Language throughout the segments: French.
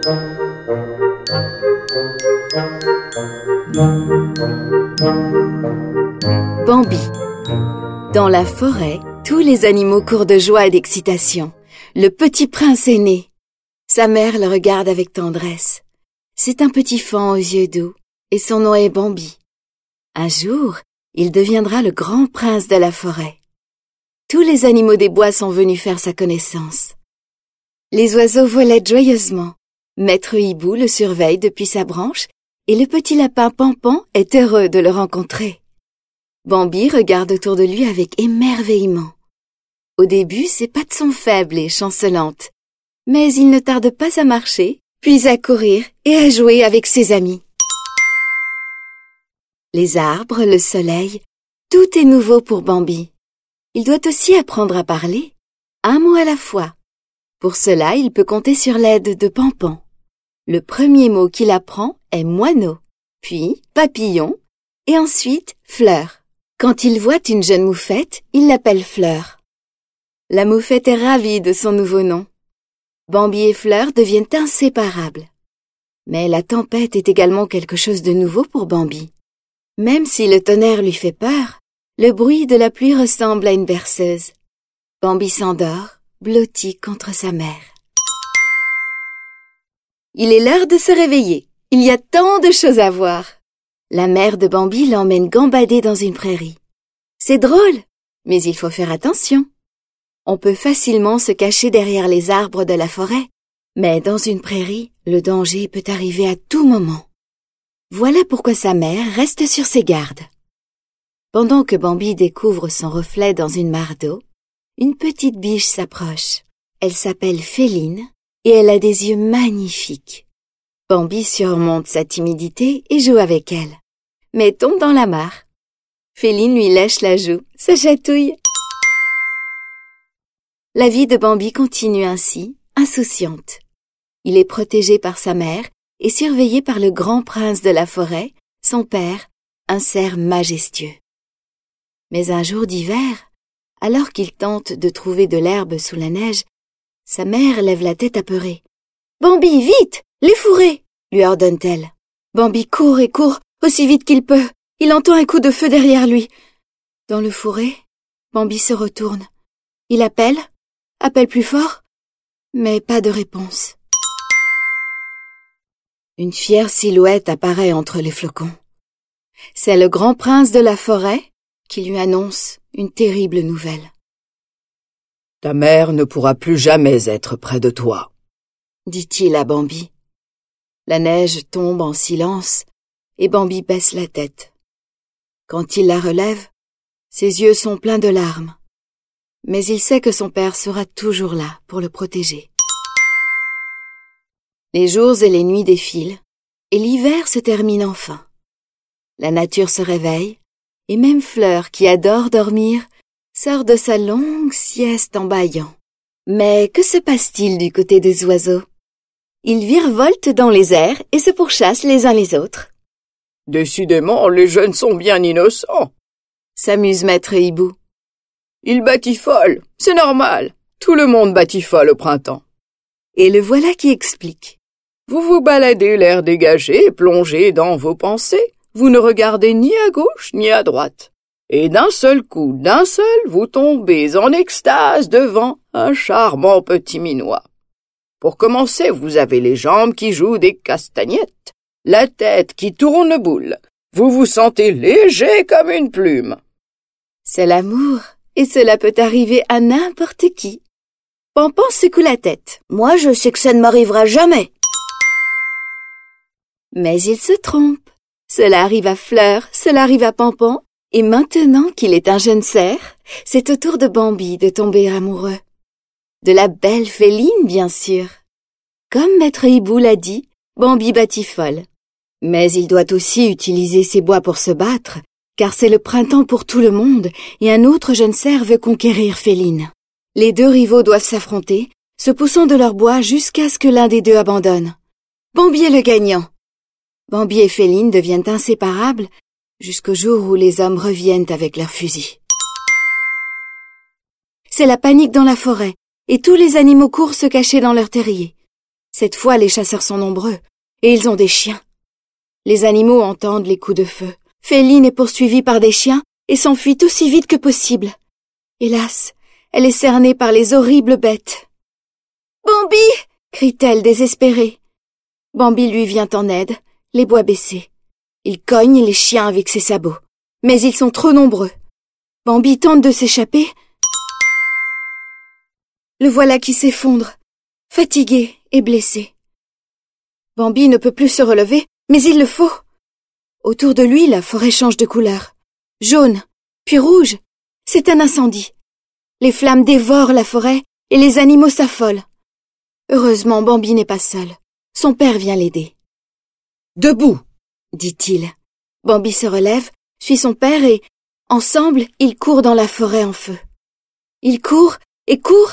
Bambi. Dans la forêt, tous les animaux courent de joie et d'excitation. Le petit prince est né. Sa mère le regarde avec tendresse. C'est un petit faon aux yeux doux, et son nom est Bambi. Un jour, il deviendra le grand prince de la forêt. Tous les animaux des bois sont venus faire sa connaissance. Les oiseaux volaient joyeusement. Maître Hibou le surveille depuis sa branche, et le petit lapin Pampan est heureux de le rencontrer. Bambi regarde autour de lui avec émerveillement. Au début, ses pattes sont faibles et chancelantes, mais il ne tarde pas à marcher, puis à courir et à jouer avec ses amis. Les arbres, le soleil, tout est nouveau pour Bambi. Il doit aussi apprendre à parler, un mot à la fois. Pour cela, il peut compter sur l'aide de Pampan. Le premier mot qu'il apprend est moineau, puis papillon, et ensuite fleur. Quand il voit une jeune moufette, il l'appelle Fleur. La moufette est ravie de son nouveau nom. Bambi et Fleur deviennent inséparables. Mais la tempête est également quelque chose de nouveau pour Bambi. Même si le tonnerre lui fait peur, le bruit de la pluie ressemble à une berceuse. Bambi s'endort, blotti contre sa mère. Il est l'heure de se réveiller. Il y a tant de choses à voir. La mère de Bambi l'emmène gambader dans une prairie. C'est drôle, mais il faut faire attention. On peut facilement se cacher derrière les arbres de la forêt, mais dans une prairie, le danger peut arriver à tout moment. Voilà pourquoi sa mère reste sur ses gardes. Pendant que Bambi découvre son reflet dans une mare d'eau, une petite biche s'approche. Elle s'appelle Féline et elle a des yeux magnifiques. Bambi surmonte sa timidité et joue avec elle, mais tombe dans la mare. Féline lui lèche la joue, se chatouille. La vie de Bambi continue ainsi, insouciante. Il est protégé par sa mère et surveillé par le grand prince de la forêt, son père, un cerf majestueux. Mais un jour d'hiver, alors qu'il tente de trouver de l'herbe sous la neige, sa mère lève la tête apeurée. « Bambi, vite! Les fourrés !» lui ordonne-t-elle. Bambi court et court aussi vite qu'il peut. Il entend un coup de feu derrière lui. Dans le fourré, Bambi se retourne. Il appelle plus fort, mais pas de réponse. Une fière silhouette apparaît entre les flocons. C'est le grand prince de la forêt qui lui annonce une terrible nouvelle. « Ta mère ne pourra plus jamais être près de toi, » dit-il à Bambi. La neige tombe en silence et Bambi baisse la tête. Quand il la relève, ses yeux sont pleins de larmes. Mais il sait que son père sera toujours là pour le protéger. Les jours et les nuits défilent et l'hiver se termine enfin. La nature se réveille et même Fleur, qui adore dormir, sort de sa longue sieste en bâillant. Mais que se passe-t-il du côté des oiseaux? Ils virevoltent dans les airs et se pourchassent les uns les autres. « Décidément, les jeunes sont bien innocents, » s'amuse Maître Hibou. « Ils batifolent, c'est normal. Tout le monde batifole au printemps. » Et le voilà qui explique. « Vous vous baladez l'air dégagé, plongé dans vos pensées. Vous ne regardez ni à gauche ni à droite. Et d'un seul coup, vous tombez en extase devant un charmant petit minois. Pour commencer, vous avez les jambes qui jouent des castagnettes, la tête qui tourne boule. Vous vous sentez léger comme une plume. » C'est l'amour, et cela peut arriver à n'importe qui. Pampan secoue la tête. « Moi, je sais que ça ne m'arrivera jamais. » Mais il se trompe. Cela arrive à Fleur, cela arrive à Pampan, et maintenant qu'il est un jeune cerf, c'est au tour de Bambi de tomber amoureux. De la belle Féline, bien sûr. Comme Maître Hibou l'a dit, Bambi batifole. Mais il doit aussi utiliser ses bois pour se battre, car c'est le printemps pour tout le monde et un autre jeune cerf veut conquérir Féline. Les deux rivaux doivent s'affronter, se poussant de leur bois jusqu'à ce que l'un des deux abandonne. Bambi est le gagnant. Bambi et Féline deviennent inséparables jusqu'au jour où les hommes reviennent avec leurs fusils. C'est la panique dans la forêt et tous les animaux courent se cacher dans leur terrier. Cette fois, les chasseurs sont nombreux, et ils ont des chiens. Les animaux entendent les coups de feu. Féline est poursuivie par des chiens et s'enfuit aussi vite que possible. Hélas, elle est cernée par les horribles bêtes. « Bambi !» crie-t-elle désespérée. Bambi lui vient en aide, les bois baissés. Il cogne les chiens avec ses sabots, mais ils sont trop nombreux. Bambi tente de s'échapper. Le voilà qui s'effondre, fatigué et blessé. Bambi ne peut plus se relever, mais il le faut. Autour de lui, la forêt change de couleur. Jaune, puis rouge. C'est un incendie. Les flammes dévorent la forêt et les animaux s'affolent. Heureusement, Bambi n'est pas seul. Son père vient l'aider. « Debout !» dit-il. Bambi se relève, suit son père et, ensemble, ils courent dans la forêt en feu. Ils courent et courent.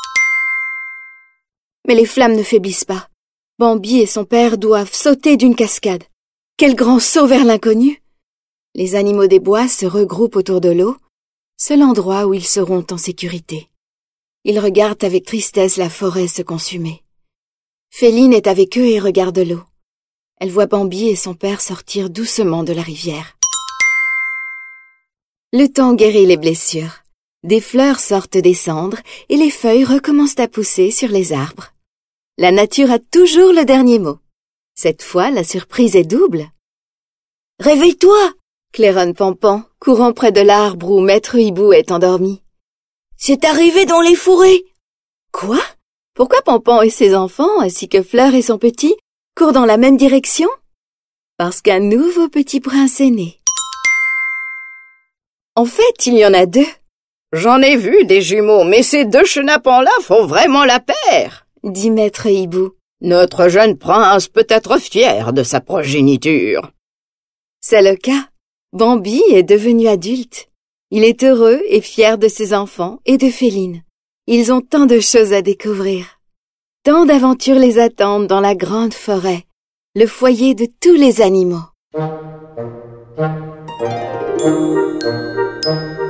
Mais les flammes ne faiblissent pas. Bambi et son père doivent sauter d'une cascade. Quel grand saut vers l'inconnu! Les animaux des bois se regroupent autour de l'eau, seul endroit où ils seront en sécurité. Ils regardent avec tristesse la forêt se consumer. Féline est avec eux et regarde l'eau. Elle voit Bambi et son père sortir doucement de la rivière. Le temps guérit les blessures. Des fleurs sortent des cendres et les feuilles recommencent à pousser sur les arbres. La nature a toujours le dernier mot. Cette fois, la surprise est double. « Réveille-toi !» claironne Pampan, courant près de l'arbre où Maître Hibou est endormi. « C'est arrivé dans les fourrés !» Quoi? Pourquoi Pampan et ses enfants, ainsi que Fleur et son petit, courent dans la même direction? Parce qu'un nouveau petit prince est né. En fait, il y en a deux. J'en ai vu des jumeaux, mais ces deux chenapans-là font vraiment la paire, dit Maître Hibou. Notre jeune prince peut être fier de sa progéniture. C'est le cas. Bambi est devenu adulte. Il est heureux et fier de ses enfants et de Féline. Ils ont tant de choses à découvrir. Tant d'aventures les attendent dans la grande forêt, le foyer de tous les animaux.